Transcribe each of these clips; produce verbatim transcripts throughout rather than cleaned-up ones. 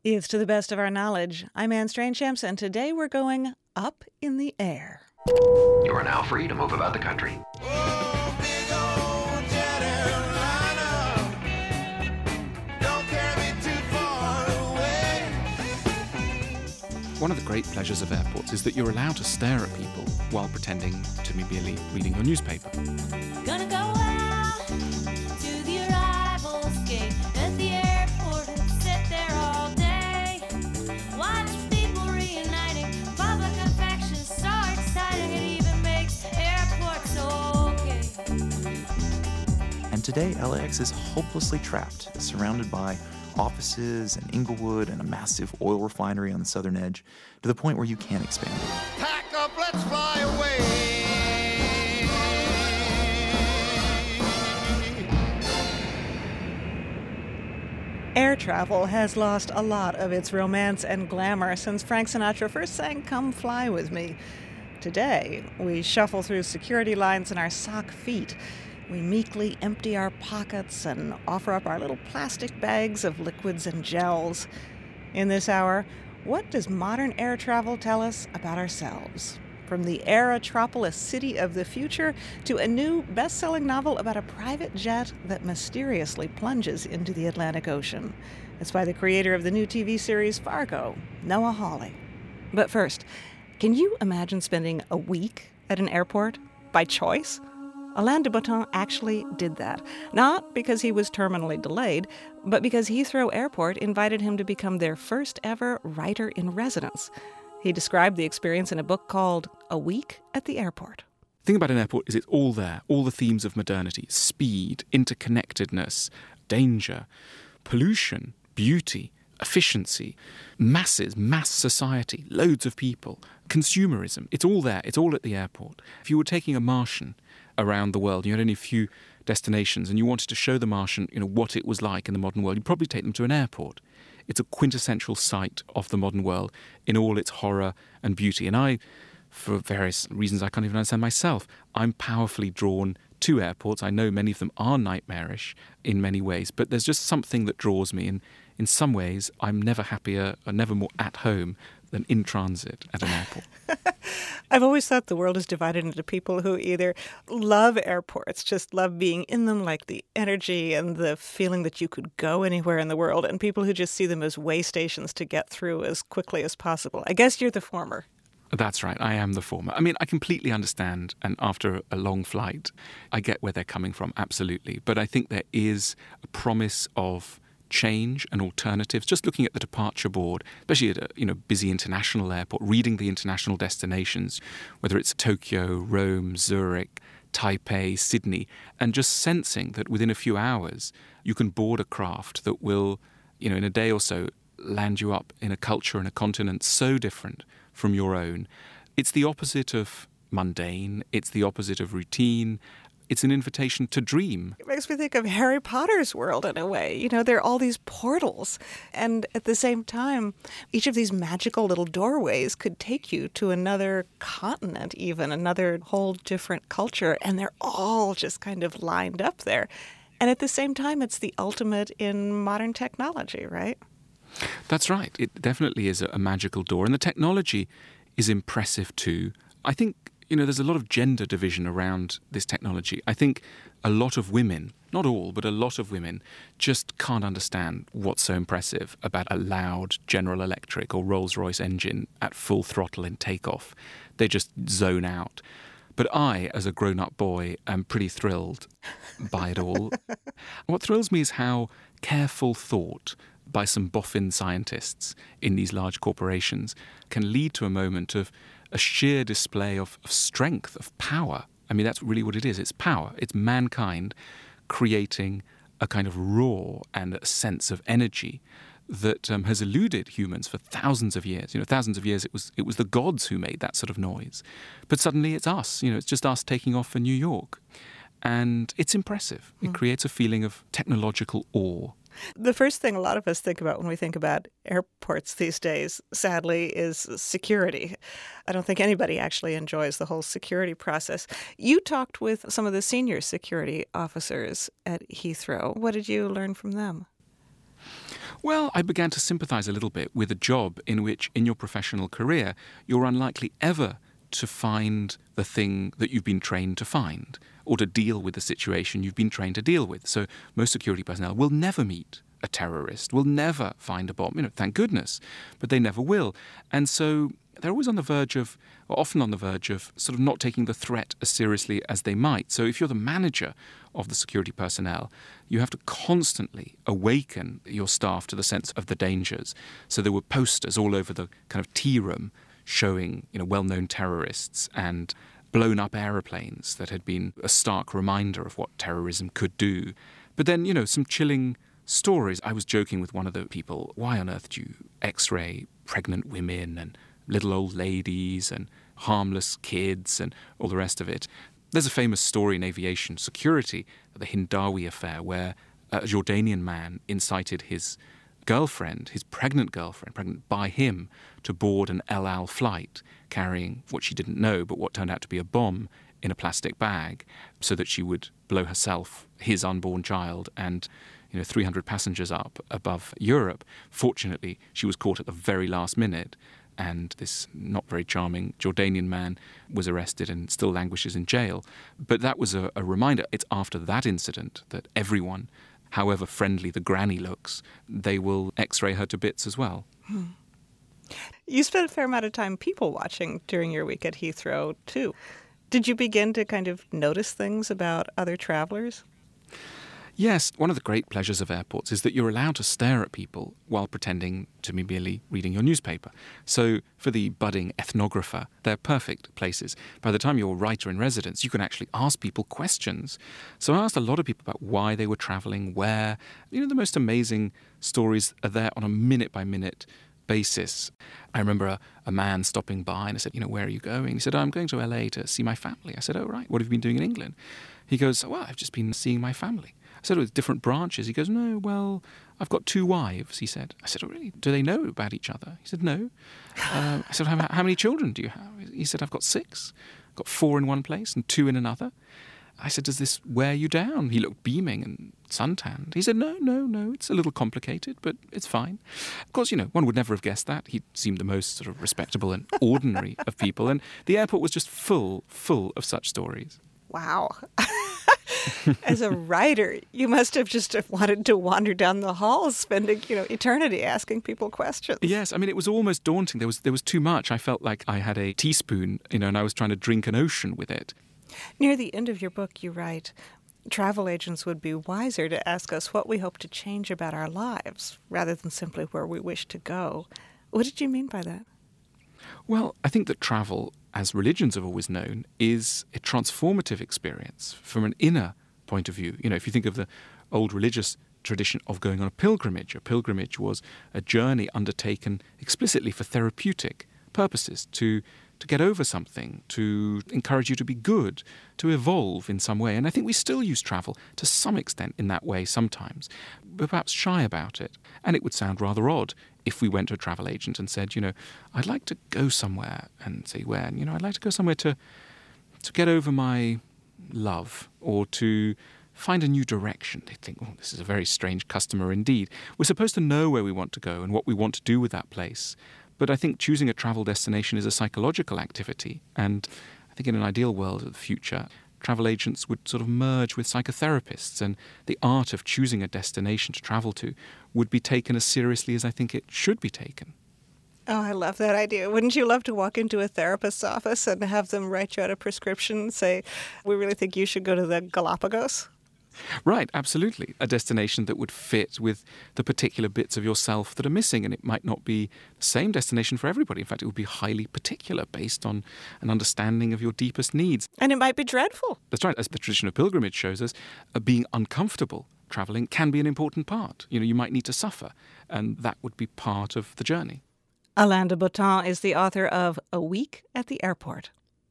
It's To the Best of Our Knowledge. I'm Anne Strangeshamps, and today we're going up in the air. You are now free to move about the country. Oh, big old jet airliner, don't carry me too far away. One of the great pleasures of airports is that you're allowed to stare at people while pretending to be merely reading your newspaper. Gonna go out to the arrivals gate at the airport and sit there all day. Watch people reuniting, public affection so exciting it even makes airports okay. And today, L A X is hopelessly trapped, surrounded by offices and Inglewood and a massive oil refinery on the southern edge, to the point where you can't expand it. Pack up, let's fly away. Air travel has lost a lot of its romance and glamour since Frank Sinatra first sang Come Fly With Me. Today, we shuffle through security lines in our sock feet. We meekly empty our pockets and offer up our little plastic bags of liquids and gels. In this hour, what does modern air travel tell us about ourselves? From the Aerotropolis city of the future to a new best-selling novel about a private jet that mysteriously plunges into the Atlantic Ocean. It's by the creator of the new T V series Fargo, Noah Hawley. But first, can you imagine spending a week at an airport by choice? Alain de Botton actually did that, not because he was terminally delayed, but because Heathrow Airport invited him to become their first ever writer-in-residence. He described the experience in a book called A Week at the Airport. The thing about an airport is it's all there, all the themes of modernity, speed, interconnectedness, danger, pollution, beauty, efficiency, masses, mass society, loads of people, consumerism. It's all there. It's all at the airport. If you were taking a Martian around the world, you had only a few destinations, and you wanted to show the Martian, you know, what it was like in the modern world, you'd probably take them to an airport. It's a quintessential site of the modern world in all its horror and beauty. And I, for various reasons I can't even understand myself, I'm powerfully drawn to airports. I know many of them are nightmarish in many ways, but there's just something that draws me. And in some ways, I'm never happier or never more at home than in transit at an airport. I've always thought the world is divided into people who either love airports, just love being in them, like the energy and the feeling that you could go anywhere in the world, and people who just see them as way stations to get through as quickly as possible. I guess you're the former. That's right. I am the former. I mean, I completely understand, and after a long flight, I get where they're coming from, absolutely. But I think there is a promise of change and alternatives. Just looking at the departure board, especially at a you know busy international airport, reading the international destinations, whether it's Tokyo, Rome, Zurich, Taipei, Sydney, and just sensing that within a few hours you can board a craft that will, you know, in a day or so, land you up in a culture and a continent so different from your own. It's the opposite of mundane. It's the opposite of routine. It's an invitation to dream. It makes me think of Harry Potter's world in a way. You know, there are all these portals. And at the same time, each of these magical little doorways could take you to another continent, even another whole different culture. And they're all just kind of lined up there. And at the same time, it's the ultimate in modern technology, right? That's right. It definitely is a magical door. And the technology is impressive too. I think You know, there's a lot of gender division around this technology. I think a lot of women, not all, but a lot of women, just can't understand what's so impressive about a loud General Electric or Rolls-Royce engine at full throttle in takeoff. They just zone out. But I, as a grown-up boy, am pretty thrilled by it all. What thrills me is how careful thought by some boffin scientists in these large corporations can lead to a moment of a sheer display of, of strength, of power. I mean, that's really what it is. It's power. It's mankind creating a kind of roar and a sense of energy that um, has eluded humans for thousands of years. You know, thousands of years it was it was the gods who made that sort of noise. But suddenly it's us. You know, it's just us taking off for New York. And it's impressive. It mm. creates a feeling of technological awe. The first thing a lot of us think about when we think about airports these days, sadly, is security. I don't think anybody actually enjoys the whole security process. You talked with some of the senior security officers at Heathrow. What did you learn from them? Well, I began to sympathise a little bit with a job in which, in your professional career, you're unlikely ever to find the thing that you've been trained to find, or to deal with the situation you've been trained to deal with. So most security personnel will never meet a terrorist, will never find a bomb. You know, thank goodness, but they never will. And so they're always on the verge of, or often on the verge of, sort of not taking the threat as seriously as they might. So if you're the manager of the security personnel, you have to constantly awaken your staff to the sense of the dangers. So there were posters all over the kind of tea room showing, you know, well-known terrorists and blown up aeroplanes that had been a stark reminder of what terrorism could do. But then, you know, some chilling stories. I was joking with one of the people, why on earth do you x-ray pregnant women and little old ladies and harmless kids and all the rest of it? There's a famous story in aviation security, the Hindawi affair, where a Jordanian man incited his girlfriend, his pregnant girlfriend, pregnant by him, to board an El Al flight carrying what she didn't know, but what turned out to be a bomb in a plastic bag, so that she would blow herself, his unborn child, and you know, three hundred passengers up above Europe. Fortunately, she was caught at the very last minute, and this not very charming Jordanian man was arrested and still languishes in jail. But that was a, a reminder. It's after that incident that everyone, however friendly the granny looks, they will x-ray her to bits as well. Hmm. You spent a fair amount of time people watching during your week at Heathrow, too. Did you begin to kind of notice things about other travelers? Yes, one of the great pleasures of airports is that you're allowed to stare at people while pretending to be merely reading your newspaper. So for the budding ethnographer, they're perfect places. By the time you're a writer in residence, you can actually ask people questions. So I asked a lot of people about why they were travelling, where. You know, the most amazing stories are there on a minute-by-minute basis. I remember a, a man stopping by and I said, you know, where are you going? He said, oh, I'm going to L A to see my family. I said, oh, right. What have you been doing in England? He goes, well, I've just been seeing my family. I said, with different branches. He goes, no, well, I've got two wives, he said. I said, oh, really? Do they know about each other? He said, no. Um, I said, how, how many children do you have? He said, I've got six. I've got four in one place and two in another. I said, does this wear you down? He looked beaming and suntanned. He said, no, no, no, it's a little complicated, but it's fine. Of course, you know, one would never have guessed that. He seemed the most sort of respectable and ordinary of people. And the airport was just full, full of such stories. Wow. As a writer, you must have just wanted to wander down the halls, spending, you know, eternity asking people questions. Yes, I mean, it was almost daunting. There was there was too much. I felt like I had a teaspoon, you know, and I was trying to drink an ocean with it. Near the end of your book, you write, travel agents would be wiser to ask us what we hope to change about our lives, rather than simply where we wish to go. What did you mean by that? Well, I think that travel, as religions have always known, is a transformative experience from an inner point of view. You know, if you think of the old religious tradition of going on a pilgrimage, a pilgrimage was a journey undertaken explicitly for therapeutic purposes, to to get over something, to encourage you to be good, to evolve in some way. And I think we still use travel to some extent in that way sometimes, but perhaps shy about it. And it would sound rather odd if we went to a travel agent and said, you know, I'd like to go somewhere, and say where, and, you know, I'd like to go somewhere to to get over my love, or to find a new direction. They'd think, oh, this is a very strange customer indeed. We're supposed to know where we want to go and what we want to do with that place. But I think choosing a travel destination is a psychological activity. And I think in an ideal world of the future, travel agents would sort of merge with psychotherapists, and the art of choosing a destination to travel to would be taken as seriously as I think it should be taken. Oh, I love that idea. Wouldn't you love to walk into a therapist's office and have them write you out a prescription and say, we really think you should go to the Galapagos? Right, absolutely. A destination that would fit with the particular bits of yourself that are missing. And it might not be the same destination for everybody. In fact, it would be highly particular based on an understanding of your deepest needs. And it might be dreadful. That's right. As the tradition of pilgrimage shows us, uh, being uncomfortable traveling can be an important part. You know, you might need to suffer, and that would be part of the journey. Alain de Botton is the author of A Week at the Airport.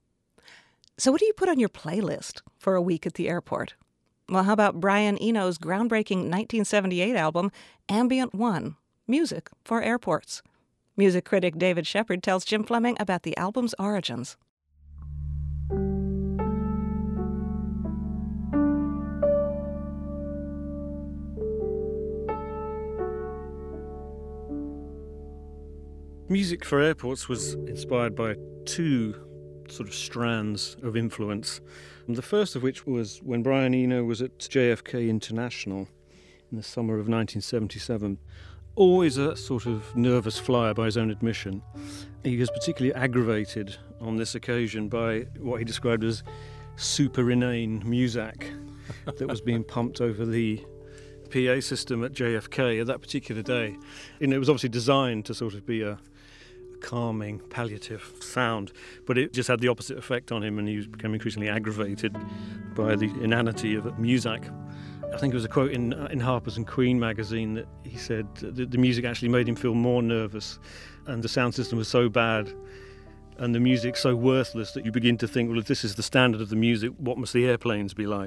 So what do you put on your playlist for a week at the airport? Well, how about Brian Eno's groundbreaking nineteen seventy-eight album, Ambient One, Music for Airports? Music critic David Shepard tells Jim Fleming about the album's origins. Music for Airports was inspired by two sort of strands of influence. The first of which was when Brian Eno was at J F K International in the summer of nineteen seventy-seven. Always a sort of nervous flyer by his own admission. He was particularly aggravated on this occasion by what he described as super inane muzak that was being pumped over the P A system at J F K at that particular day. And it was obviously designed to sort of be a calming, palliative sound, but it just had the opposite effect on him, and he became increasingly aggravated by the inanity of muzak. I think it was a quote in in Harper's and Queen magazine that he said that the music actually made him feel more nervous, and the sound system was so bad and the music so worthless that you begin to think, well, if this is the standard of the music, what must the airplanes be like?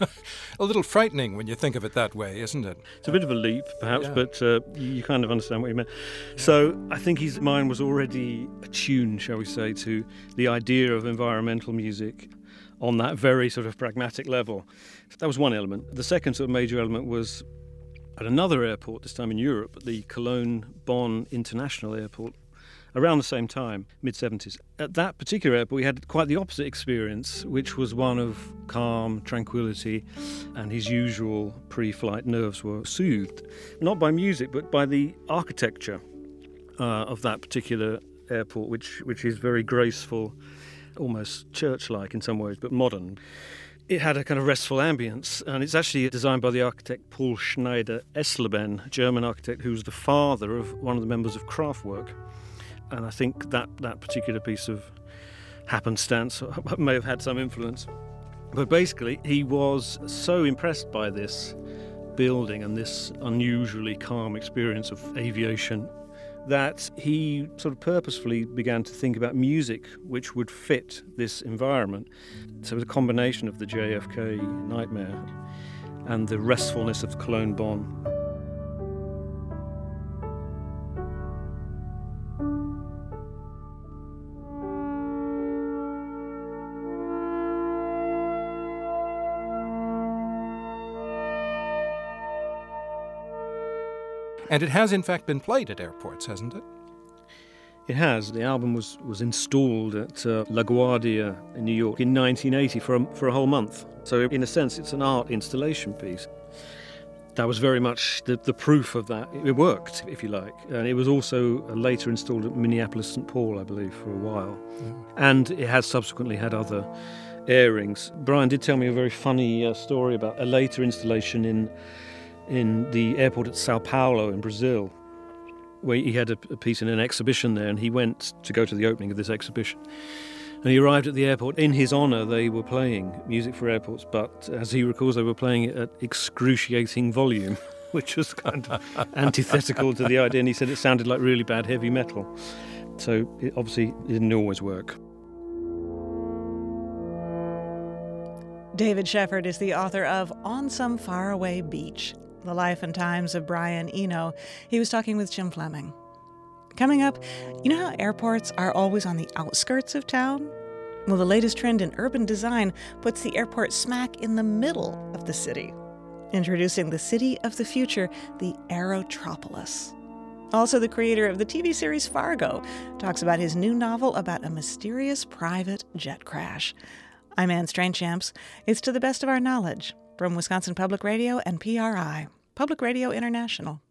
A little frightening when you think of it that way, isn't it? It's a bit of a leap, perhaps, Yeah. but uh, you, you kind of understand what he meant. So I think his mind was already attuned, shall we say, to the idea of environmental music on that very sort of pragmatic level. That was one element. The second sort of major element was at another airport, this time in Europe, at the Cologne-Bonn International Airport, around the same time, mid-seventies. At that particular airport, we had quite the opposite experience, which was one of calm, tranquility, and his usual pre-flight nerves were soothed, not by music, but by the architecture uh, of that particular airport, which, which is very graceful, almost church-like in some ways, but modern. It had a kind of restful ambience, and it's actually designed by the architect Paul Schneider-Esleben, a German architect who was the father of one of the members of Kraftwerk. And I think that, that particular piece of happenstance may have had some influence. But basically, he was so impressed by this building and this unusually calm experience of aviation that he sort of purposefully began to think about music which would fit this environment. So it was a combination of the J F K nightmare and the restfulness of Cologne-Bonn. And it has, in fact, been played at airports, hasn't it? It has. The album was, was installed at uh, LaGuardia in New York in nineteen eighty for a, for a whole month. So in a sense, it's an art installation piece. That was very much the, the proof of that. It worked, if you like. And it was also later installed at Minneapolis Saint Paul, I believe, for a while. Mm. And it has subsequently had other airings. Brian did tell me a very funny uh, story about a later installation in in the airport at Sao Paulo in Brazil, where he had a, a piece in an exhibition there, and he went to go to the opening of this exhibition. And he arrived at the airport. In his honour, they were playing Music for Airports, but as he recalls, they were playing it at excruciating volume, which was kind of antithetical to the idea, and he said it sounded like really bad heavy metal. So it obviously didn't always work. David Shepard is the author of On Some Faraway Beach, The Life and Times of Brian Eno. He was talking with Jim Fleming. Coming up, you know how airports are always on the outskirts of town? Well, the latest trend in urban design puts the airport smack in the middle of the city. Introducing the city of the future, the Aerotropolis. Also, the creator of the T V series Fargo talks about his new novel about a mysterious private jet crash. I'm Anne Strainchamps. It's To the Best of Our Knowledge from Wisconsin Public Radio and P R I, Public Radio International.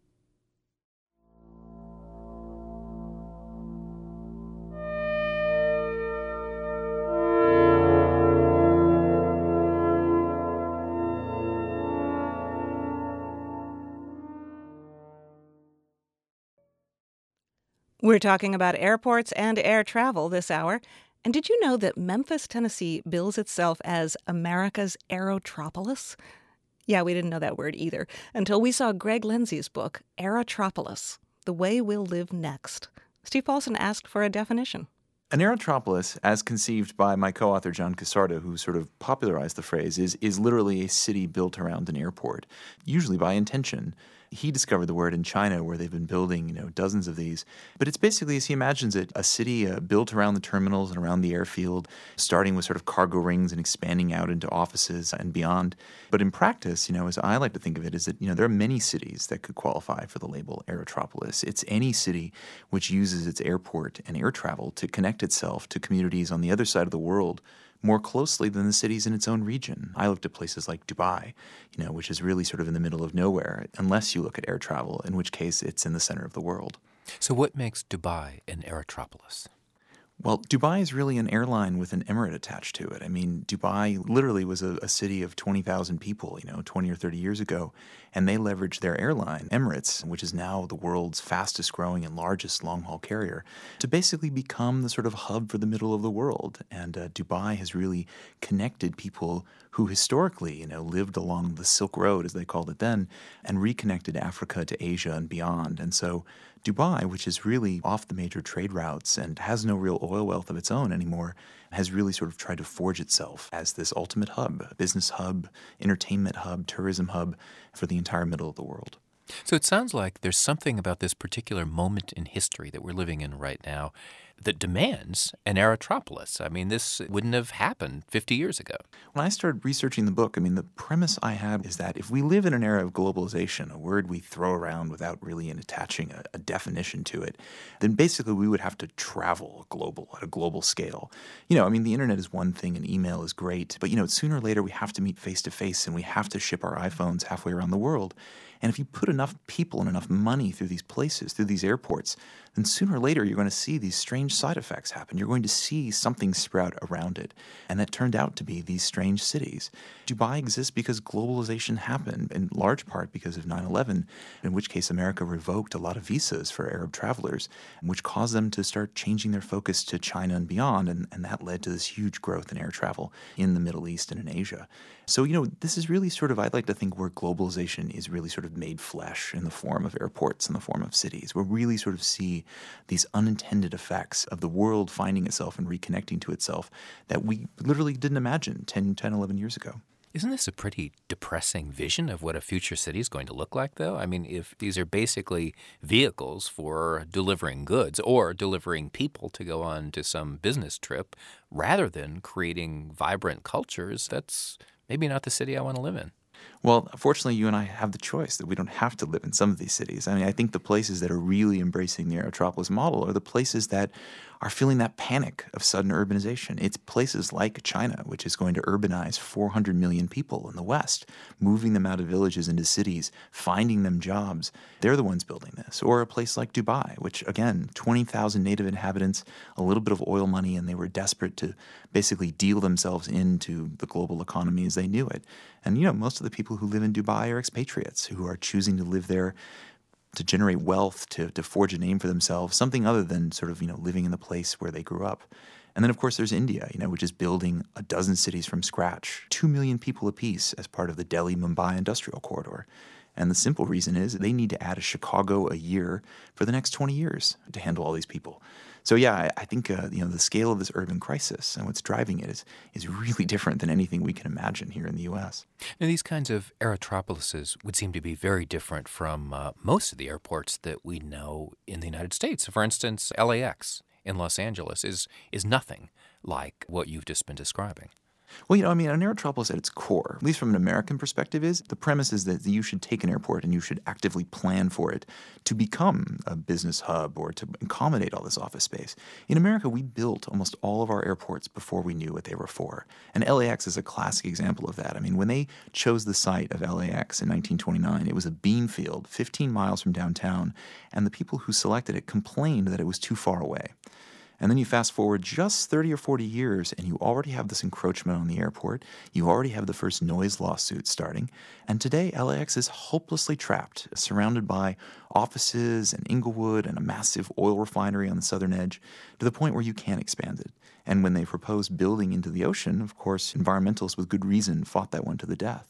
We're talking about airports and air travel this hour. And did you know that Memphis, Tennessee bills itself as America's Aerotropolis? Yeah, we didn't know that word either until we saw Greg Lindsay's book, Aerotropolis, The Way We'll Live Next. Steve Paulson asked for a definition. An aerotropolis, as conceived by my co-author John Casardo, who sort of popularized the phrase, is, is literally a city built around an airport, usually by intention. He discovered the word in China, where they've been building, you know, dozens of these. But it's basically, as he imagines it, a city uh, built around the terminals and around the airfield, starting with sort of cargo rings and expanding out into offices and beyond. But in practice, you know, as I like to think of it, is that, you know, there are many cities that could qualify for the label Aerotropolis. It's any city which uses its airport and air travel to connect itself to communities on the other side of the world more closely than the cities in its own region. I looked at places like Dubai, you know, which is really sort of in the middle of nowhere, unless you look at air travel, in which case it's in the center of the world. So what makes Dubai an Aerotropolis? Well, Dubai is really an airline with an emirate attached to it. I mean, Dubai literally was a, a city of twenty thousand people, you know, twenty or thirty years ago, and they leveraged their airline, Emirates, which is now the world's fastest growing and largest long-haul carrier, to basically become the sort of hub for the middle of the world. And uh, Dubai has really connected people who historically, you know, lived along the Silk Road, as they called it then, and reconnected Africa to Asia and beyond. And so Dubai, which is really off the major trade routes and has no real oil wealth of its own anymore, has really sort of tried to forge itself as this ultimate hub, business hub, entertainment hub, tourism hub for the entire middle of the world. So it sounds like there's something about this particular moment in history that we're living in right now that demands an Aerotropolis. I mean, this wouldn't have happened fifty years ago. When I started researching the book, I mean, the premise I had is that if we live in an era of globalization, a word we throw around without really attaching a, a definition to it, then basically we would have to travel global at a global scale. You know, I mean, the internet is one thing and email is great, but, you know, sooner or later we have to meet face to face and we have to ship our iPhones halfway around the world. And if you put enough people and enough money through these places, through these airports, then sooner or later you're going to see these strange side effects happen. You're going to see something sprout around it. And that turned out to be these strange cities. Dubai exists because globalization happened, in large part because of nine eleven, in which case America revoked a lot of visas for Arab travelers, which caused them to start changing their focus to China and beyond. And, and that led to this huge growth in air travel in the Middle East and in Asia. So, you know, this is really sort of, I'd like to think, where globalization is really sort of made flesh in the form of airports, in the form of cities. We really sort of see these unintended effects of the world finding itself and reconnecting to itself that we literally didn't imagine ten, eleven years ago. Isn't this a pretty depressing vision of what a future city is going to look like, though? I mean, if these are basically vehicles for delivering goods or delivering people to go on to some business trip, rather than creating vibrant cultures, that's maybe not the city I want to live in. Well, fortunately, you and I have the choice that we don't have to live in some of these cities. I mean, I think the places that are really embracing the Aerotropolis model are the places that are feeling that panic of sudden urbanization. It's places like China, which is going to urbanize four hundred million people in the West, moving them out of villages into cities, finding them jobs. They're the ones building this. Or a place like Dubai, which, again, twenty thousand native inhabitants, a little bit of oil money, and they were desperate to basically deal themselves into the global economy as they knew it. And, you know, most of the people who live in Dubai are expatriates who are choosing to live there to generate wealth, to, to forge a name for themselves, something other than sort of, you know, living in the place where they grew up. And then, of course, there's India, you know, which is building a dozen cities from scratch, two million people apiece as part of the Delhi-Mumbai industrial corridor. And the simple reason is they need to add a Chicago a year for the next twenty years to handle all these people. So, yeah, I, I think, uh, you know, the scale of this urban crisis and what's driving it is, is really different than anything we can imagine here in the U S. Now, these kinds of aerotropolises would seem to be very different from uh, most of the airports that we know in the United States. For instance, L A X in Los Angeles is is nothing like what you've just been describing. Well, you know, I mean, an Aerotropolis at its core, at least from an American perspective, is the premise is that you should take an airport and you should actively plan for it to become a business hub or to accommodate all this office space. In America, we built almost all of our airports before we knew what they were for. And L A X is a classic example of that. I mean, when they chose the site of L A X in nineteen twenty-nine, it was a bean field fifteen miles from downtown, and the people who selected it complained that it was too far away. And then you fast forward just thirty or forty years, and you already have this encroachment on the airport. You already have the first noise lawsuit starting. And today, L A X is hopelessly trapped, surrounded by offices and Inglewood and a massive oil refinery on the southern edge, to the point where you can't expand it. And when they proposed building into the ocean, of course, environmentalists with good reason fought that one to the death.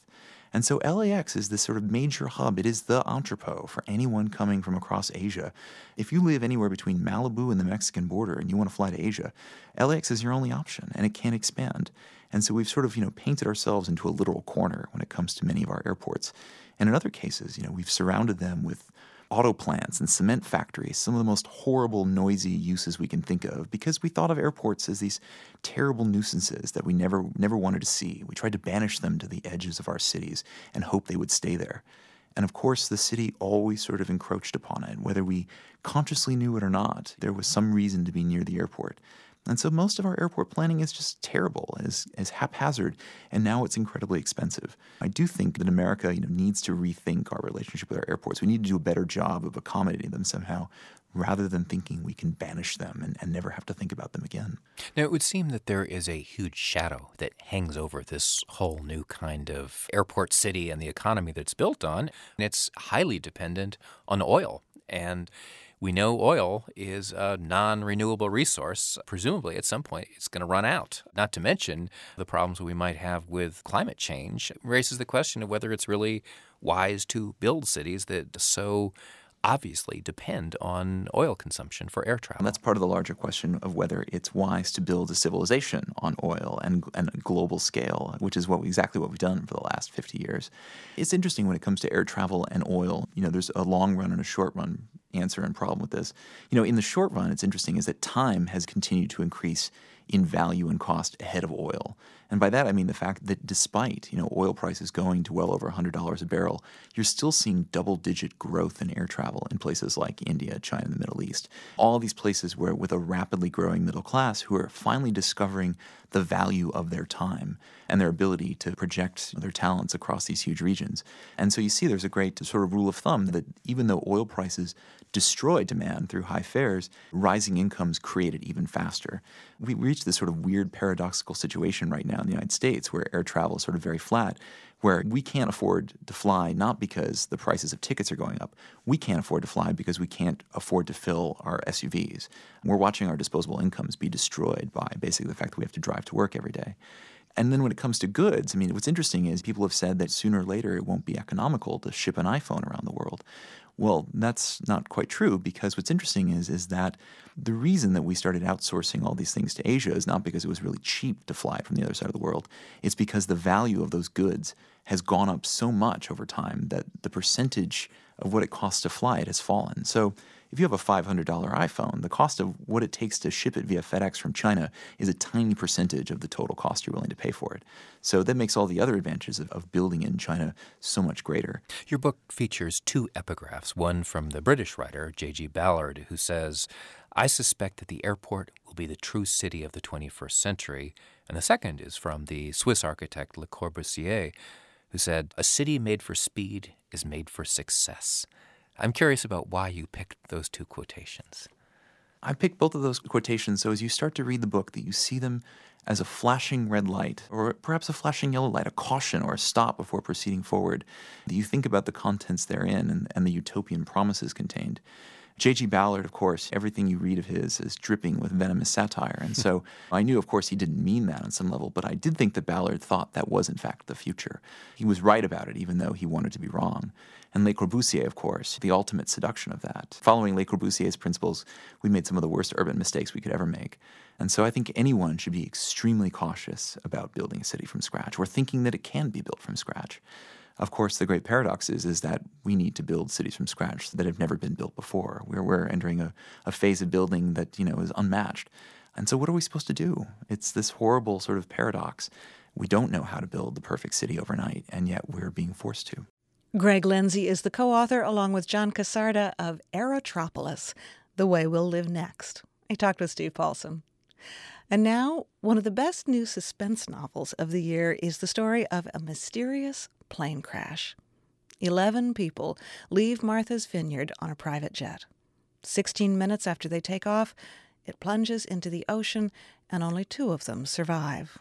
And so L A X is this sort of major hub. It is the entrepot for anyone coming from across Asia. If you live anywhere between Malibu and the Mexican border and you want to fly to Asia, L A X is your only option, and it can expand. And so we've sort of, you know, painted ourselves into a literal corner when it comes to many of our airports. And in other cases, you know, we've surrounded them with auto plants and cement factories, some of the most horrible, noisy uses we can think of, because we thought of airports as these terrible nuisances that we never never wanted to see. We tried to banish them to the edges of our cities and hope they would stay there. And of course, the city always sort of encroached upon it, whether we consciously knew it or not. There was some reason to be near the airport. And so most of our airport planning is just terrible, is, is haphazard, and now it's incredibly expensive. I do think that America, you know, needs to rethink our relationship with our airports. We need to do a better job of accommodating them somehow, rather than thinking we can banish them and, and never have to think about them again. Now, it would seem that there is a huge shadow that hangs over this whole new kind of airport city and the economy that's built on. And it's highly dependent on oil. And we know oil is a non-renewable resource. Presumably, at some point, it's going to run out. Not to mention the problems we might have with climate change. It raises the question of whether it's really wise to build cities that so obviously depend on oil consumption for air travel. And that's part of the larger question of whether it's wise to build a civilization on oil and, and a global scale, which is what we, exactly what we've done for the last fifty years. It's interesting when it comes to air travel and oil. You know, there's a long run and a short run answer and problem with this. You know, in the short run, it's interesting is that time has continued to increase in value and cost ahead of oil. And by that, I mean the fact that despite, you know, oil prices going to well over one hundred dollars a barrel, you're still seeing double-digit growth in air travel in places like India, China, and the Middle East. All these places where with a rapidly growing middle class who are finally discovering the value of their time and their ability to project their talents across these huge regions. And so you see there's a great sort of rule of thumb that even though oil prices destroy demand through high fares, rising incomes create it even faster. We reach this sort of weird paradoxical situation right now in the United States where air travel is sort of very flat, where we can't afford to fly not because the prices of tickets are going up. We can't afford to fly because we can't afford to fill our S U Vs. We're watching our disposable incomes be destroyed by basically the fact that we have to drive to work every day. And then when it comes to goods, I mean, what's interesting is people have said that sooner or later it won't be economical to ship an iPhone around the world. Well, that's not quite true, because what's interesting is, is that the reason that we started outsourcing all these things to Asia is not because it was really cheap to fly from the other side of the world. It's because the value of those goods has gone up so much over time that the percentage of what it costs to fly it has fallen. So if you have a five hundred dollars iPhone, the cost of what it takes to ship it via FedEx from China is a tiny percentage of the total cost you're willing to pay for it. So that makes all the other advantages of, of building in China so much greater. Your book features two epigraphs, one from the British writer J G Ballard, who says, "I suspect that the airport will be the true city of the twenty-first century." And the second is from the Swiss architect Le Corbusier, who said, "A city made for speed is made for success." I'm curious about why you picked those two quotations. I picked both of those quotations so as you start to read the book that you see them as a flashing red light, or perhaps a flashing yellow light, a caution or a stop before proceeding forward, that you think about the contents therein and, and the utopian promises contained. J G Ballard, of course, everything you read of his is dripping with venomous satire. And so I knew, of course, he didn't mean that on some level, but I did think that Ballard thought that was, in fact, the future. He was right about it, even though he wanted to be wrong. And Le Corbusier, of course, the ultimate seduction of that. Following Le Corbusier's principles, we made some of the worst urban mistakes we could ever make. And so I think anyone should be extremely cautious about building a city from scratch, or thinking that it can be built from scratch. Of course, the great paradox is, is that we need to build cities from scratch that have never been built before. We're, we're entering a, a phase of building that, you know, is unmatched. And so what are we supposed to do? It's this horrible sort of paradox. We don't know how to build the perfect city overnight, and yet we're being forced to. Greg Lindsay is the co-author, along with John Casarda, of Aerotropolis, The Way We'll Live Next. I talked with Steve Paulson. And now, one of the best new suspense novels of the year is the story of a mysterious plane crash. Eleven people leave Martha's Vineyard on a private jet. Sixteen minutes after they take off, it plunges into the ocean, and only two of them survive.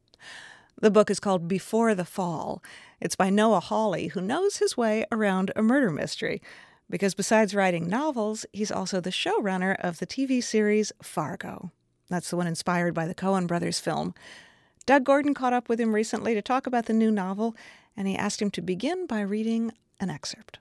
The book is called Before the Fall. It's by Noah Hawley, who knows his way around a murder mystery, because besides writing novels, he's also the showrunner of the T V series Fargo. That's the one inspired by the Coen brothers film. Doug Gordon caught up with him recently to talk about the new novel and he asked him to begin by reading an excerpt.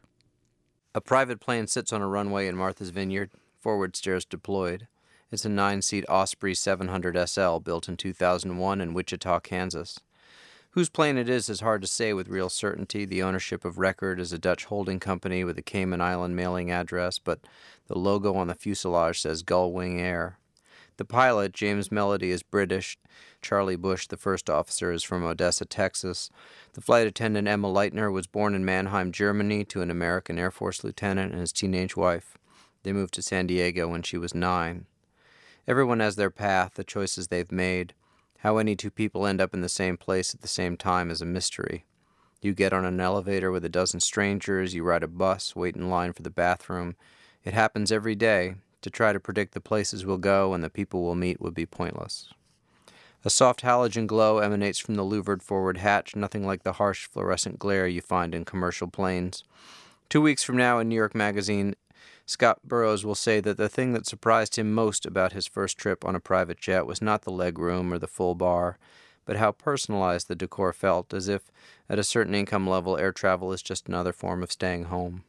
A private plane sits on a runway in Martha's Vineyard, forward stairs deployed. It's a nine-seat Osprey seven hundred S L built in two thousand one in Wichita, Kansas. Whose plane it is is hard to say with real certainty. The ownership of record is a Dutch holding company with a Cayman Island mailing address, but the logo on the fuselage says Gullwing Air. The pilot, James Melody, is British. Charlie Bush, the first officer, is from Odessa, Texas. The flight attendant, Emma Leitner, was born in Mannheim, Germany, to an American Air Force lieutenant and his teenage wife. They moved to San Diego when she was nine. Everyone has their path, the choices they've made. How any two people end up in the same place at the same time is a mystery. You get on an elevator with a dozen strangers, you ride a bus, wait in line for the bathroom. It happens every day. To try to predict the places we'll go and the people we'll meet would be pointless. A soft halogen glow emanates from the louvered forward hatch, nothing like the harsh fluorescent glare you find in commercial planes. Two weeks from now in New York Magazine, Scott Burrows will say that the thing that surprised him most about his first trip on a private jet was not the leg room or the full bar, but how personalized the decor felt, as if at a certain income level air travel is just another form of staying home.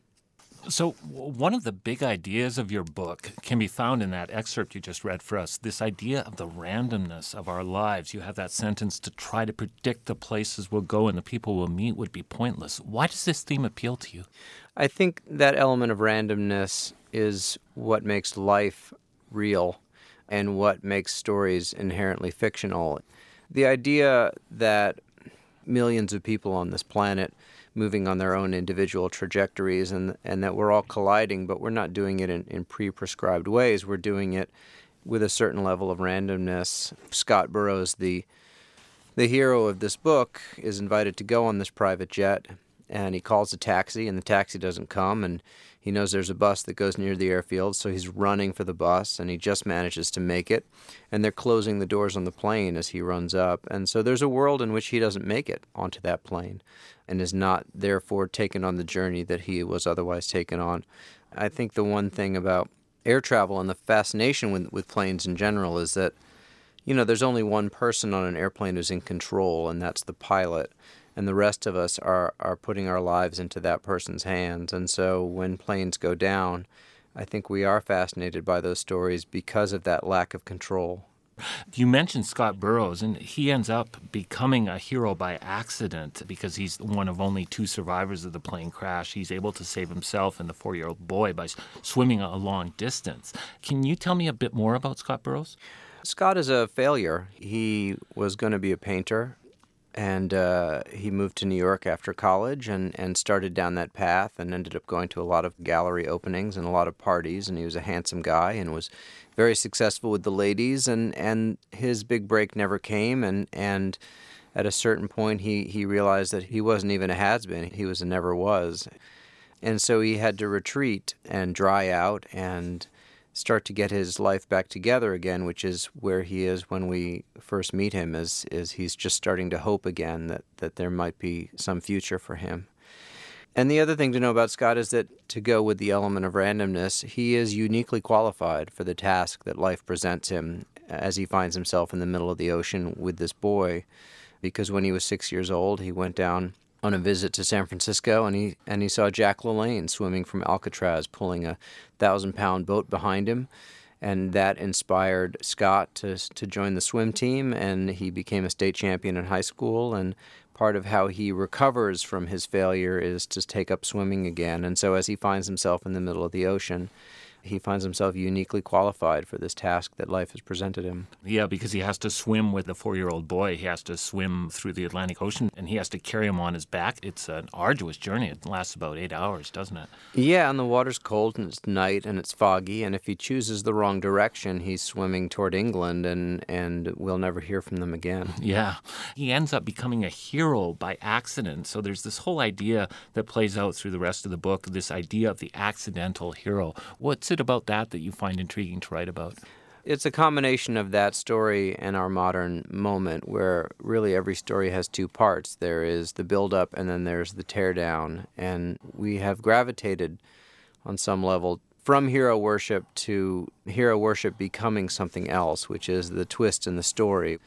So one of the big ideas of your book can be found in that excerpt you just read for us, this idea of the randomness of our lives. You have that sentence, to try to predict the places we'll go and the people we'll meet would be pointless. Why does this theme appeal to you? I think that element of randomness is what makes life real and what makes stories inherently fictional. The idea that millions of people on this planet moving on their own individual trajectories and and that we're all colliding, but we're not doing it in, in pre-prescribed ways. We're doing it with a certain level of randomness. Scott Burrows, the the hero of this book, is invited to go on this private jet, and he calls a taxi, and the taxi doesn't come, and he knows there's a bus that goes near the airfield, so he's running for the bus, and he just manages to make it, and they're closing the doors on the plane as he runs up. And so there's a world in which he doesn't make it onto that plane and is not, therefore, taken on the journey that he was otherwise taken on. I think the one thing about air travel and the fascination with, with planes in general is that, you know, there's only one person on an airplane who's in control, and that's the pilot. And the rest of us are, are putting our lives into that person's hands. And so when planes go down, I think we are fascinated by those stories because of that lack of control. You mentioned Scott Burrows, and he ends up becoming a hero by accident because he's one of only two survivors of the plane crash. He's able to save himself and the four-year-old boy by swimming a long distance. Can you tell me a bit more about Scott Burrows? Scott is a failure. He was going to be a painter. And uh, he moved to New York after college and, and started down that path and ended up going to a lot of gallery openings and a lot of parties. And he was a handsome guy and was very successful with the ladies. And, and his big break never came. And, and at a certain point, he, he realized that he wasn't even a has-been. He was a never was. And so he had to retreat and dry out and start to get his life back together again, which is where he is when we first meet him, is, is he's just starting to hope again that, that there might be some future for him. And the other thing to know about Scott is that, to go with the element of randomness, he is uniquely qualified for the task that life presents him as he finds himself in the middle of the ocean with this boy, because when he was six years old, he went down on a visit to San Francisco, and he and he saw Jack LaLanne swimming from Alcatraz, pulling a thousand-pound boat behind him, and that inspired Scott to to join the swim team, and he became a state champion in high school. And part of how he recovers from his failure is to take up swimming again. And so as he finds himself in the middle of the ocean, he finds himself uniquely qualified for this task that life has presented him. Yeah, because he has to swim with the four-year-old boy. He has to swim through the Atlantic Ocean, and he has to carry him on his back. It's an arduous journey. It lasts about eight hours, doesn't it? Yeah, and the water's cold, and it's night, and it's foggy, and if he chooses the wrong direction, he's swimming toward England, and, and we'll never hear from them again. Yeah. He ends up becoming a hero by accident. So there's this whole idea that plays out through the rest of the book, this idea of the accidental hero. What's it about that that you find intriguing to write about? It's a combination of that story and our modern moment, where really every story has two parts. There is the build-up and then there's the teardown. And we have gravitated on some level from hero worship to hero worship becoming something else, which is the twist in the story.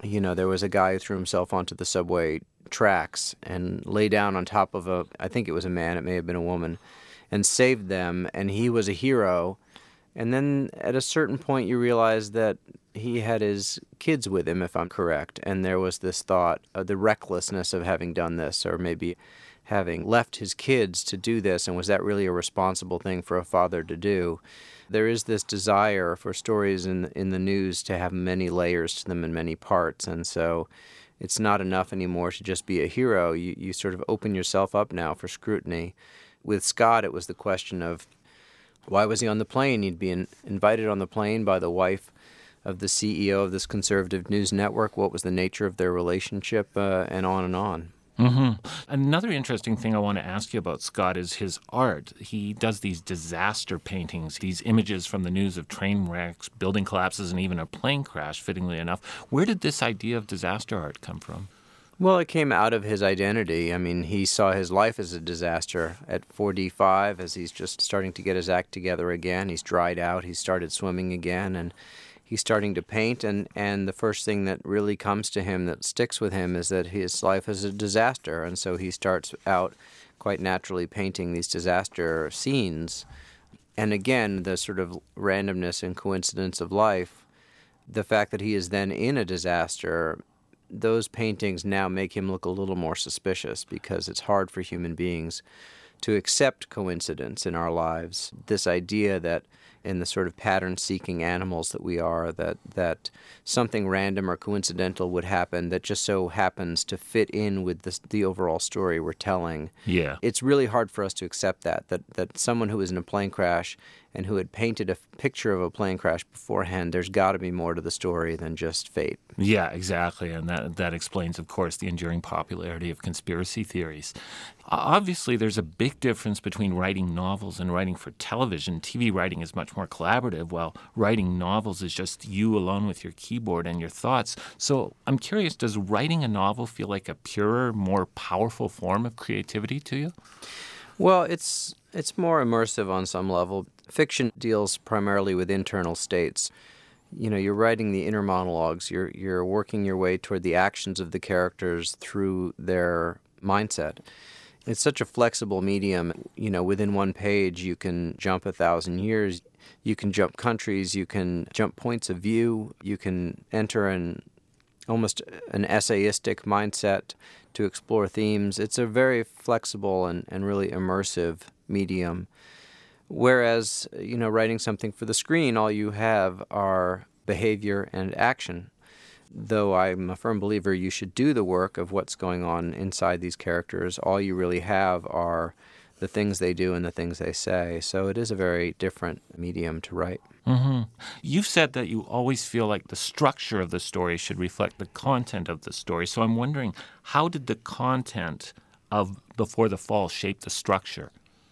You know, there was a guy who threw himself onto the subway tracks and lay down on top of a, I think it was a man, it may have been a woman, and saved them, and he was a hero. And then at a certain point you realize that he had his kids with him, if I'm correct, and there was this thought of the recklessness of having done this, or maybe having left his kids to do this, and was that really a responsible thing for a father to do? There is this desire for stories in in the news to have many layers to them and many parts, and so it's not enough anymore to just be a hero. You, you sort of open yourself up now for scrutiny. With Scott, it was the question of why was he on the plane? He'd be in, invited on the plane by the wife of the C E O of this conservative news network. What was the nature of their relationship, uh, and on and on. Mm-hmm. Another interesting thing I want to ask you about Scott is his art. He does these disaster paintings, these images from the news of train wrecks, building collapses, and even a plane crash, fittingly enough. Where did this idea of disaster art come from? Well, it came out of his identity. I mean, he saw his life as a disaster at forty-five, as he's just starting to get his act together again. He's dried out. He's started swimming again, and he's starting to paint, and, and the first thing that really comes to him that sticks with him is that his life is a disaster, and so he starts out quite naturally painting these disaster scenes. And again, the sort of randomness and coincidence of life, the fact that he is then in a disaster, those paintings now make him look a little more suspicious, because it's hard for human beings to accept coincidence in our lives. This idea that in the sort of pattern-seeking animals that we are, that that something random or coincidental would happen that just so happens to fit in with the, the overall story we're telling. Yeah. It's really hard for us to accept that, that, that someone who was in a plane crash and who had painted a picture of a plane crash beforehand, there's got to be more to the story than just fate. Yeah, exactly. And that that explains, of course, the enduring popularity of conspiracy theories. Obviously, there's a big difference between writing novels and writing for television. T V writing is much more collaborative, while writing novels is just you alone with your keyboard and your thoughts. So I'm curious, does writing a novel feel like a purer, more powerful form of creativity to you? Well, it's it's more immersive on some level. Fiction deals primarily with internal states. You know, you're writing the inner monologues. You're you're working your way toward the actions of the characters through their mindset. It's such a flexible medium. You know, within one page, you can jump a thousand years. You can jump countries. You can jump points of view. You can enter an almost an essayistic mindset to explore themes. It's a very flexible and, and really immersive medium. Whereas, you know, writing something for the screen, all you have are behavior and action. Though I'm a firm believer you should do the work of what's going on inside these characters, all you really have are the things they do and the things they say. So it is a very different medium to write. Mm-hmm. You've said that you always feel like the structure of the story should reflect the content of the story. So I'm wondering, how did the content of Before the Fall shape the structure?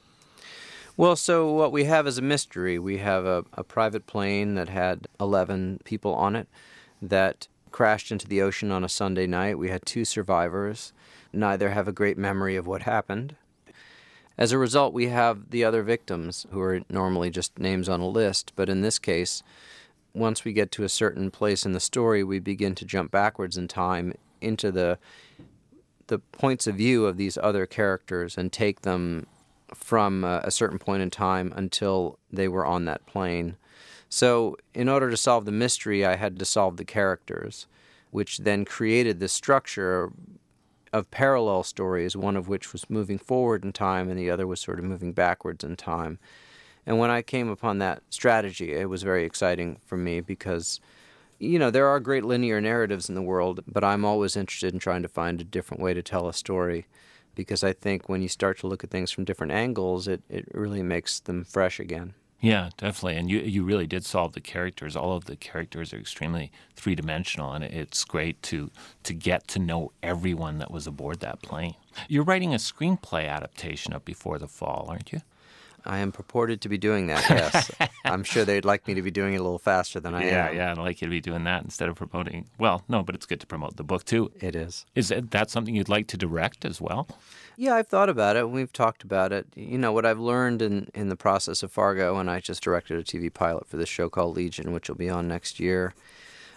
Well, so what we have is a mystery. We have a, a private plane that had eleven people on it that crashed into the ocean on a Sunday night. We had two survivors. Neither have a great memory of what happened. As a result, we have the other victims, who are normally just names on a list, but in this case, once we get to a certain place in the story, we begin to jump backwards in time into the the points of view of these other characters and take them from a, a certain point in time until they were on that plane. So in order to solve the mystery, I had to solve the characters, which then created this structure of parallel stories, one of which was moving forward in time and the other was sort of moving backwards in time. And when I came upon that strategy, it was very exciting for me because, you know, there are great linear narratives in the world, but I'm always interested in trying to find a different way to tell a story, because I think when you start to look at things from different angles, it, it really makes them fresh again. Yeah, definitely. And you you really did solve the characters. All of the characters are extremely three-dimensional, and it's great to to get to know everyone that was aboard that plane. You're writing a screenplay adaptation of Before the Fall, aren't you? I am purported to be doing that, yes. I'm sure they'd like me to be doing it a little faster than I yeah, am. Yeah, I'd like you to be doing that instead of promoting. Well, no, but it's good to promote the book, too. It is. Is that that something you'd like to direct as well? Yeah, I've thought about it. We've talked about it. You know, what I've learned in, in the process of Fargo, and I just directed a T V pilot for this show called Legion, which will be on next year.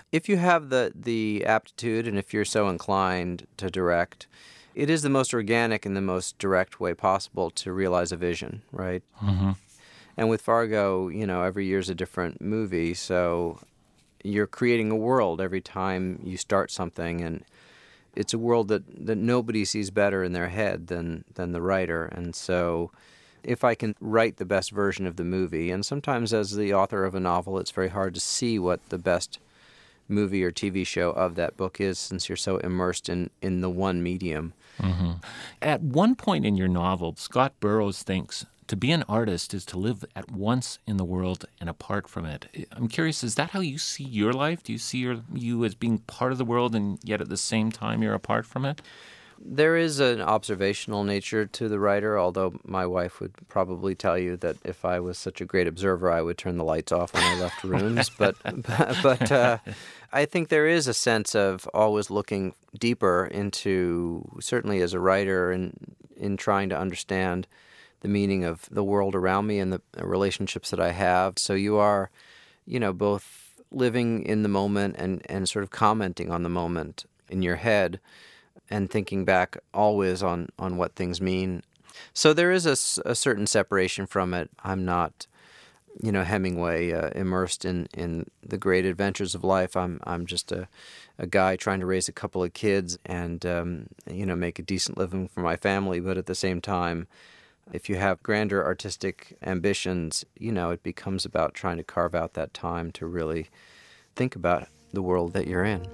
If you have the, the aptitude and if you're so inclined to direct, it is the most organic and the most direct way possible to realize a vision, right? Mm-hmm. And with Fargo, you know, every year's a different movie, so you're creating a world every time you start something, and it's a world that, that nobody sees better in their head than, than the writer. And so if I can write the best version of the movie, and sometimes as the author of a novel, it's very hard to see what the best movie or T V show of that book is, since you're so immersed in, in the one medium. Mm-hmm. At one point in your novel, Scott Burrows thinks to be an artist is to live at once in the world and apart from it. I'm curious, is that how you see your life? Do you see your, you as being part of the world and yet at the same time you're apart from it? There is an observational nature to the writer, although my wife would probably tell you that if I was such a great observer, I would turn the lights off when I left rooms. but but, but uh, I think there is a sense of always looking deeper into, certainly as a writer, and in trying to understand the meaning of the world around me and the relationships that I have. So you are, you know, both living in the moment and, and sort of commenting on the moment in your head and thinking back always on, on what things mean. So there is a, a certain separation from it. I'm not, you know, Hemingway uh, immersed in, in the great adventures of life. I'm I'm just a, a guy trying to raise a couple of kids and, um, you know, make a decent living for my family. But at the same time, if you have grander artistic ambitions, you know, it becomes about trying to carve out that time to really think about the world that you're in.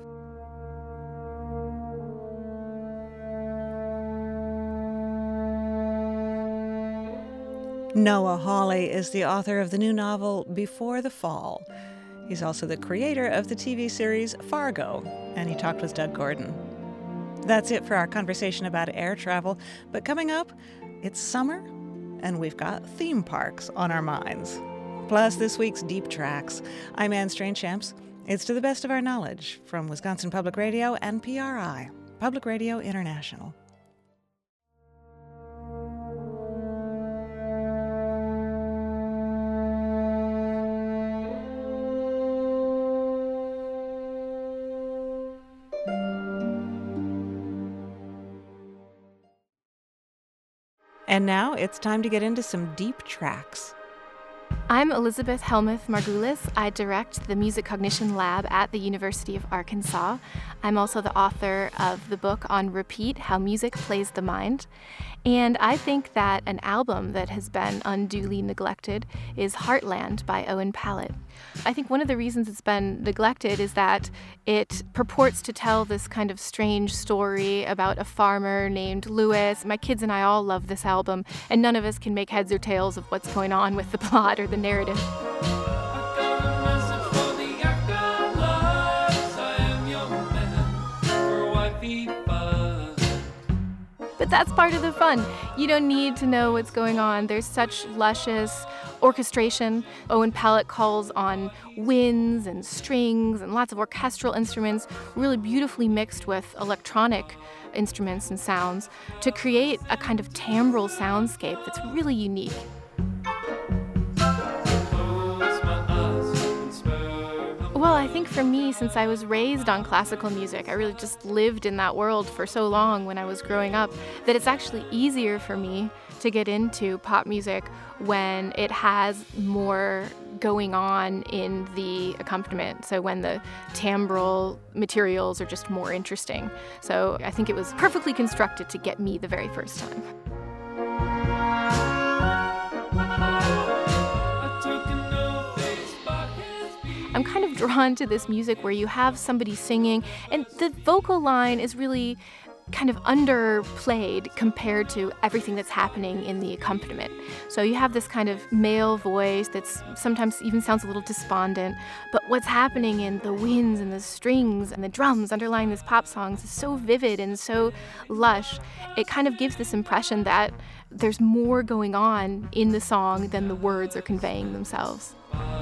Noah Hawley is the author of the new novel Before the Fall. He's also the creator of the T V series Fargo, and he talked with Doug Gordon. That's it for our conversation about air travel, but coming up, it's summer, and we've got theme parks on our minds. Plus this week's Deep Tracks. I'm Anne Strainchamps. It's to the best of our knowledge from Wisconsin Public Radio and P R I, Public Radio International. And now it's time to get into some deep tracks. I'm Elizabeth Helmuth Margulis. I direct the Music Cognition Lab at the University of Arkansas. I'm also the author of the book On Repeat, How Music Plays the Mind. And I think that an album that has been unduly neglected is Heartland by Owen Pallett. I think one of the reasons it's been neglected is that it purports to tell this kind of strange story about a farmer named Lewis. My kids and I all love this album, and none of us can make heads or tails of what's going on with the plot or the narrative. But that's part of the fun. You don't need to know what's going on. There's such luscious orchestration. Owen Pallett calls on winds and strings and lots of orchestral instruments, really beautifully mixed with electronic instruments and sounds to create a kind of timbral soundscape that's really unique. Well, I think for me, since I was raised on classical music, I really just lived in that world for so long when I was growing up, that it's actually easier for me to get into pop music when it has more going on in the accompaniment. So when the timbral materials are just more interesting. So I think it was perfectly constructed to get me the very first time. I'm kind of drawn to this music where you have somebody singing, and the vocal line is really kind of underplayed compared to everything that's happening in the accompaniment. So you have this kind of male voice that's sometimes even sounds a little despondent, but what's happening in the winds and the strings and the drums underlying these pop songs is so vivid and so lush. It kind of gives this impression that there's more going on in the song than the words are conveying themselves.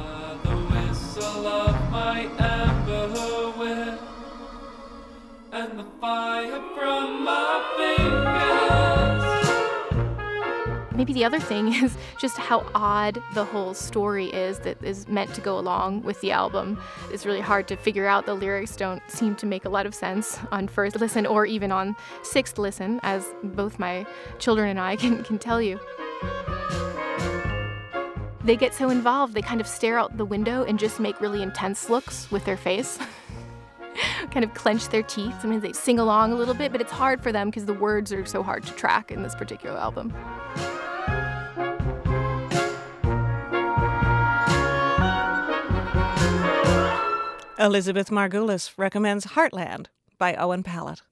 Of my amber whip and the fire from my fingers. Maybe the other thing is just how odd the whole story is that is meant to go along with the album. It's really hard to figure out. The lyrics don't seem to make a lot of sense on first listen or even on sixth listen, as both my children and I can, can tell you. They get so involved, they kind of stare out the window and just make really intense looks with their face. Kind of clench their teeth. Sometimes they sing along a little bit, but it's hard for them because the words are so hard to track in this particular album. Elizabeth Margulis recommends Heartland by Owen Pallett.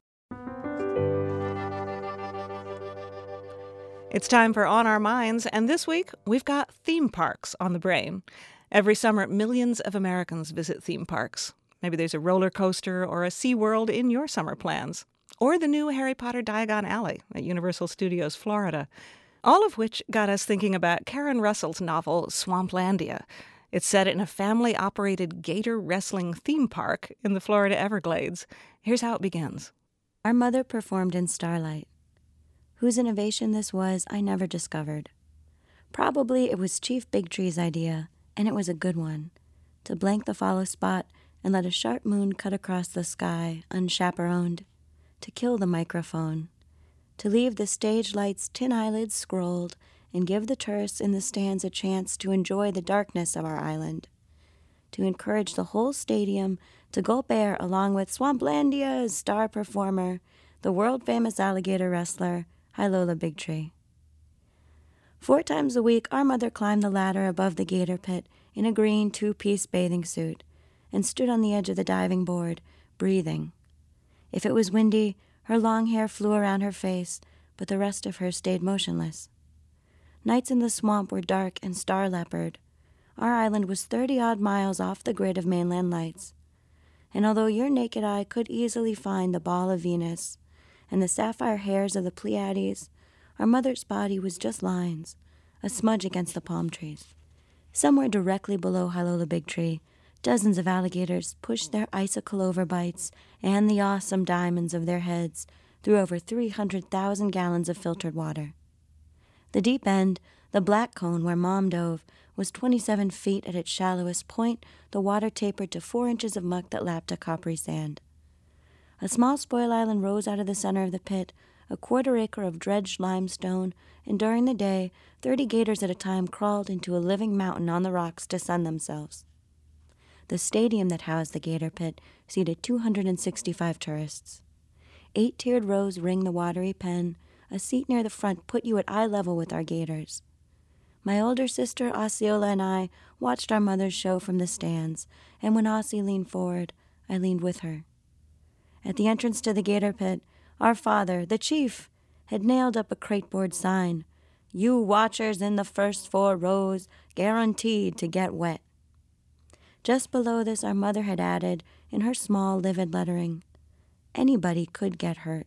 It's time for On Our Minds, and this week we've got theme parks on the brain. Every summer, millions of Americans visit theme parks. Maybe there's a roller coaster or a SeaWorld in your summer plans, or the new Harry Potter Diagon Alley at Universal Studios Florida, all of which got us thinking about Karen Russell's novel Swamplandia. It's set in a family-operated gator wrestling theme park in the Florida Everglades. Here's how it begins. Our mother performed in Starlight. Whose innovation this was, I never discovered. Probably it was Chief Bigtree's idea, and it was a good one, to blank the follow spot and let a sharp moon cut across the sky, unchaperoned, to kill the microphone, to leave the stage lights' tin eyelids scrolled and give the tourists in the stands a chance to enjoy the darkness of our island, to encourage the whole stadium to gulp air along with Swamplandia's star performer, the world-famous alligator wrestler, Hylola Bigtree. Four times a week, our mother climbed the ladder above the gator pit in a green two-piece bathing suit and stood on the edge of the diving board, breathing. If it was windy, her long hair flew around her face, but the rest of her stayed motionless. Nights in the swamp were dark and star-leopard. Our island was thirty-odd miles off the grid of mainland lights. And although your naked eye could easily find the ball of Venus and the sapphire hairs of the Pleiades, our mother's body was just lines, a smudge against the palm trees. Somewhere directly below Hylola Bigtree, dozens of alligators pushed their icicle overbites and the awesome diamonds of their heads through over three hundred thousand gallons of filtered water. The deep end, the black cone where Mom dove, was twenty-seven feet at its shallowest point, the water tapered to four inches of muck that lapped a coppery sand. A small spoil island rose out of the center of the pit, a quarter acre of dredged limestone, and during the day, thirty gators at a time crawled into a living mountain on the rocks to sun themselves. The stadium that housed the gator pit seated two hundred sixty-five tourists. Eight-tiered rows ring the watery pen. A seat near the front put you at eye level with our gators. My older sister, Osceola, and I watched our mother's show from the stands, and when Ossie leaned forward, I leaned with her. At the entrance to the gator pit, our father, the chief, had nailed up a crateboard sign, "You watchers in the first four rows, guaranteed to get wet." Just below this, our mother had added, in her small, livid lettering, "Anybody could get hurt."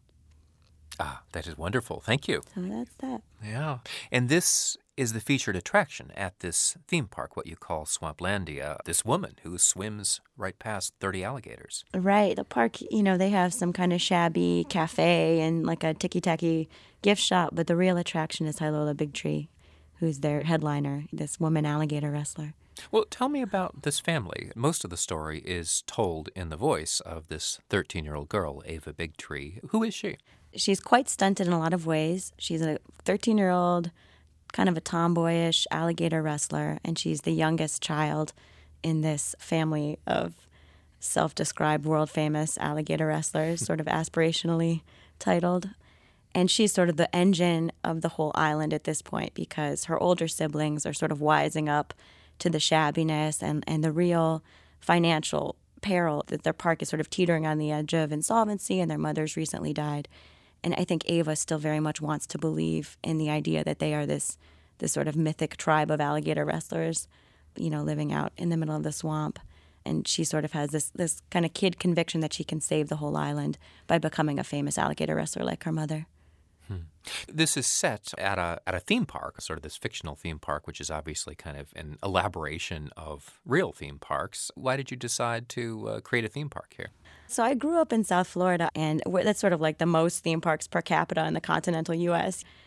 Ah, that is wonderful. Thank you. So that's that. Yeah. And this is the featured attraction at this theme park, what you call Swamplandia, this woman who swims right past thirty alligators. Right. The park, you know, they have some kind of shabby cafe and like a ticky-tacky gift shop, but the real attraction is Hylola Bigtree, who's their headliner, this woman alligator wrestler. Well, tell me about this family. Most of the story is told in the voice of this thirteen-year-old girl, Ava Bigtree. Who is she? She's quite stunted in a lot of ways. She's a thirteen-year-old, kind of a tomboyish alligator wrestler, and she's the youngest child in this family of self-described world-famous alligator wrestlers, sort of aspirationally titled. And she's sort of the engine of the whole island at this point because her older siblings are sort of wising up to the shabbiness and, and the real financial peril that their park is sort of teetering on the edge of insolvency, and their mothers recently died. And I think Ava still very much wants to believe in the idea that they are this this sort of mythic tribe of alligator wrestlers, you know, living out in the middle of the swamp. And she sort of has this, this kind of kid conviction that she can save the whole island by becoming a famous alligator wrestler like her mother. Hmm. This is set at a at a theme park, sort of this fictional theme park, which is obviously kind of an elaboration of real theme parks. Why did you decide to uh, create a theme park here? So I grew up in South Florida, and that's sort of like the most theme parks per capita in the continental U S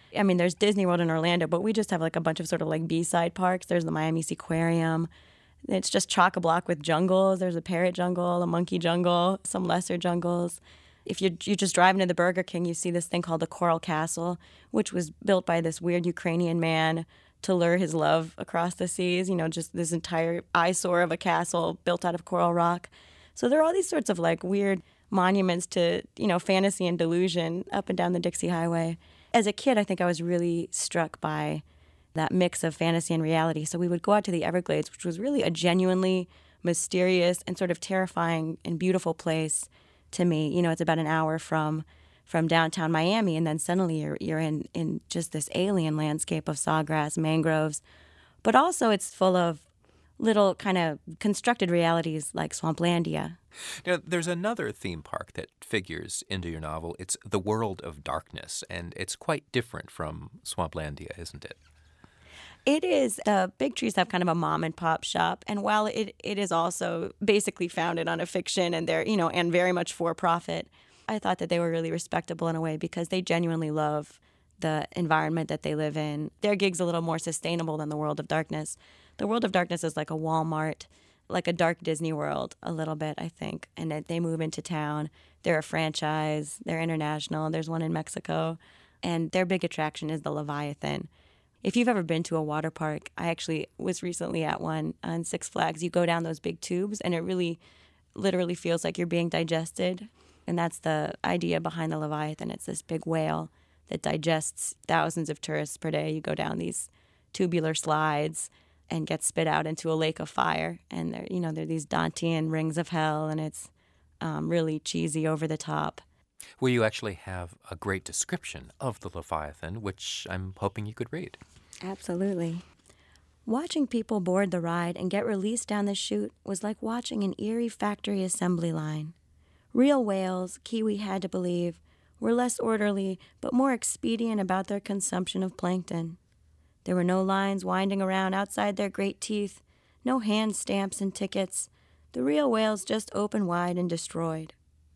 I mean, there's Disney World in Orlando, but we just have like a bunch of sort of like B-side parks. There's the Miami Seaquarium. It's just chock-a-block with jungles. There's a parrot jungle, a monkey jungle, some lesser jungles. If you you just drive into the Burger King, you see this thing called the Coral Castle, which was built by this weird Ukrainian man to lure his love across the seas. You know, just this entire eyesore of a castle built out of coral rock. So there are all these sorts of like weird monuments to, you know, fantasy and delusion up and down the Dixie Highway. As a kid, I think I was really struck by that mix of fantasy and reality. So we would go out to the Everglades, which was really a genuinely mysterious and sort of terrifying and beautiful place to me. You know, it's about an hour from from downtown Miami, and then suddenly you're you're in, in just this alien landscape of sawgrass, mangroves. But also it's full of little kind of constructed realities like Swamplandia. Now, there's another theme park that figures into your novel. It's the World of Darkness, and it's quite different from Swamplandia, isn't it? It is. The Big Trees have kind of a mom and pop shop, and while it it is also basically founded on a fiction and they're, you know, and very much for profit, I thought that they were really respectable in a way because they genuinely love the environment that they live in. Their gig's a little more sustainable than the World of Darkness. The World of Darkness is like a Walmart, like a dark Disney World a little bit, I think. And that they move into town. They're a franchise. They're international. There's one in Mexico. And their big attraction is the Leviathan. If you've ever been to a water park, I actually was recently at one on Six Flags. You go down those big tubes, and it really literally feels like you're being digested. And that's the idea behind the Leviathan. It's this big whale that digests thousands of tourists per day. You go down these tubular slides and get spit out into a lake of fire. And there, you know, there are these Dantean rings of hell, and it's um, really cheesy, over the top. Well, you actually have a great description of the Leviathan, which I'm hoping you could read. Absolutely. Watching people board the ride and get released down the chute was like watching an eerie factory assembly line. Real whales, Kiwi had to believe, were less orderly but more expedient about their consumption of plankton. There were no lines winding around outside their great teeth, no hand stamps and tickets. The real whales just opened wide and destroyed.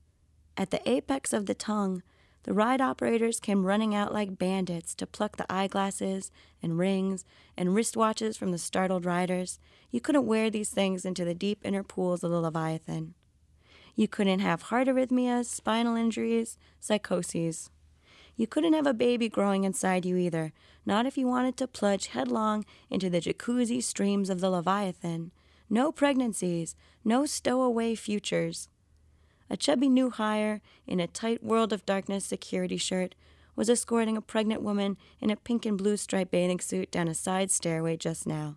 At the apex of the tongue, the ride operators came running out like bandits to pluck the eyeglasses and rings and wristwatches from the startled riders. You couldn't wear these things into the deep inner pools of the Leviathan. You couldn't have heart arrhythmias, spinal injuries, psychoses. You couldn't have a baby growing inside you either, not if you wanted to plunge headlong into the jacuzzi streams of the Leviathan. No pregnancies, no stowaway futures. A chubby new hire in a tight World of Darkness security shirt was escorting a pregnant woman in a pink and blue striped bathing suit down a side stairway just now.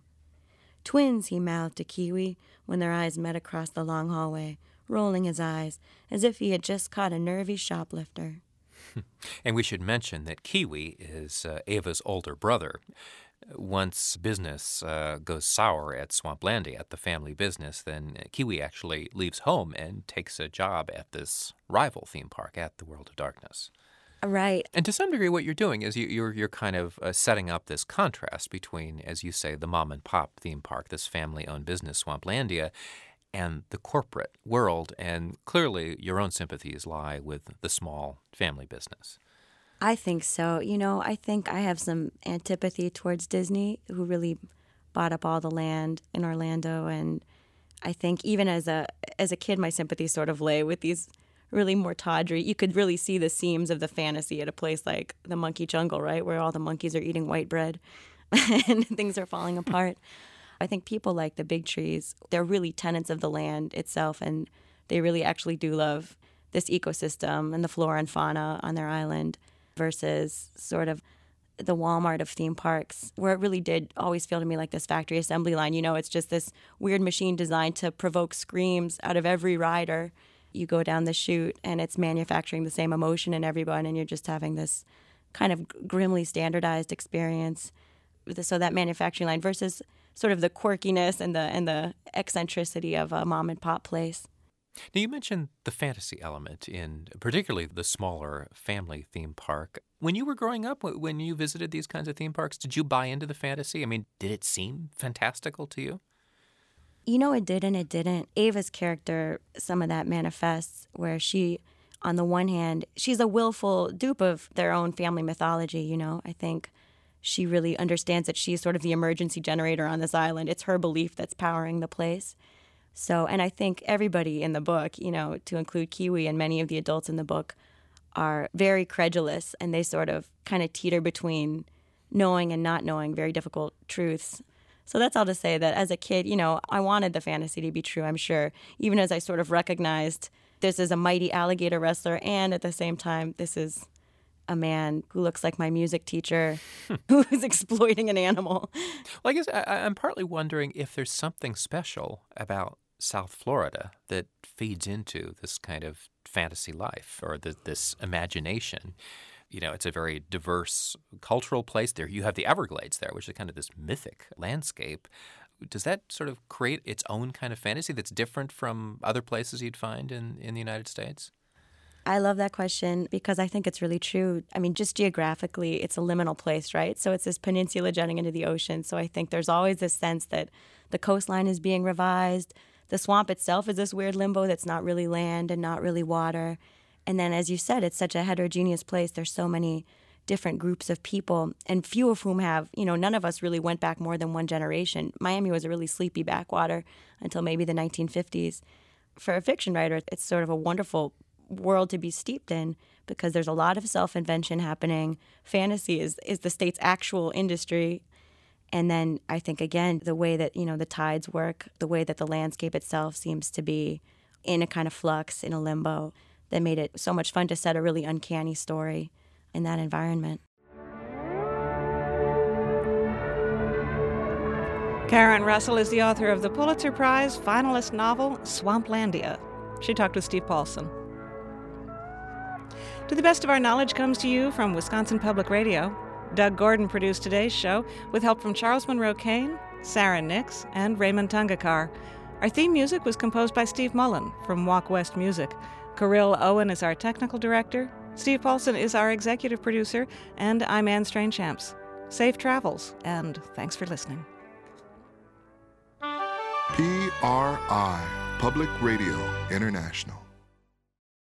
Twins, he mouthed to Kiwi when their eyes met across the long hallway, rolling his eyes as if he had just caught a nervy shoplifter. And we should mention that Kiwi is uh, Ava's older brother. Once business uh, goes sour at Swamplandia, at the family business, then Kiwi actually leaves home and takes a job at this rival theme park at the World of Darkness. Right. And to some degree, what you're doing is you, you're you're kind of uh, setting up this contrast between, as you say, the mom and pop theme park, this family-owned business, Swamplandia, and the corporate world. And clearly, your own sympathies lie with the small family business. I think so. You know, I think I have some antipathy towards Disney, who really bought up all the land in Orlando. And I think even as a as a kid, my sympathies sort of lay with these really more tawdry. You could really see the seams of the fantasy at a place like the Monkey Jungle, right, where all the monkeys are eating white bread and things are falling apart. I think people like the Big Trees, they're really tenants of the land itself, and they really actually do love this ecosystem and the flora and fauna on their island, versus sort of the Walmart of theme parks, where it really did always feel to me like this factory assembly line. You know, it's just this weird machine designed to provoke screams out of every rider. You go down the chute, and it's manufacturing the same emotion in everyone, and you're just having this kind of grimly standardized experience. So that manufacturing line versus sort of the quirkiness and the and the eccentricity of a mom and pop place. Now, you mentioned the fantasy element in particularly the smaller family theme park. When you were growing up, when you visited these kinds of theme parks, did you buy into the fantasy? I mean, did it seem fantastical to you? You know, it did and it didn't. Ava's character, some of that manifests where she on the one hand, she's a willful dupe of their own family mythology, you know. I think she really understands that she's sort of the emergency generator on this island. It's her belief that's powering the place. So, and I think everybody in the book, you know, to include Kiwi and many of the adults in the book, are very credulous, and they sort of kind of teeter between knowing and not knowing very difficult truths. So that's all to say that as a kid, you know, I wanted the fantasy to be true, I'm sure, even as I sort of recognized this is a mighty alligator wrestler, and at the same time, this is a man who looks like my music teacher who is exploiting an animal. Well, I guess I, I'm partly wondering if there's something special about South Florida that feeds into this kind of fantasy life or the, this imagination. You know, it's a very diverse cultural place there. You have the Everglades there, which is kind of this mythic landscape. Does that sort of create its own kind of fantasy that's different from other places you'd find in, in the United States? I love that question because I think it's really true. I mean, just geographically, it's a liminal place, right? So it's this peninsula jutting into the ocean. So I think there's always this sense that the coastline is being revised. The swamp itself is this weird limbo that's not really land and not really water. And then, as you said, it's such a heterogeneous place. There's so many different groups of people, and few of whom have, you know, none of us really went back more than one generation. Miami was a really sleepy backwater until maybe the nineteen fifties. For a fiction writer, it's sort of a wonderful world to be steeped in because there's a lot of self-invention happening. Fantasy is, is the state's actual industry. And then I think, again, the way that, you know, the tides work, the way that the landscape itself seems to be in a kind of flux, in a limbo, that made it so much fun to set a really uncanny story in that environment. Karen Russell is the author of the Pulitzer Prize finalist novel Swamplandia. She talked with Steve Paulson. To the Best of Our Knowledge comes to you from Wisconsin Public Radio. Doug Gordon produced today's show with help from Charles Monroe Kane, Sarah Nix, and Raymond Tungakar. Our theme music was composed by Steve Mullen from Walk West Music. Kirill Owen is our technical director. Steve Paulson is our executive producer, and I'm Anne Strange-Champs. Safe travels, and thanks for listening. P R I, Public Radio International.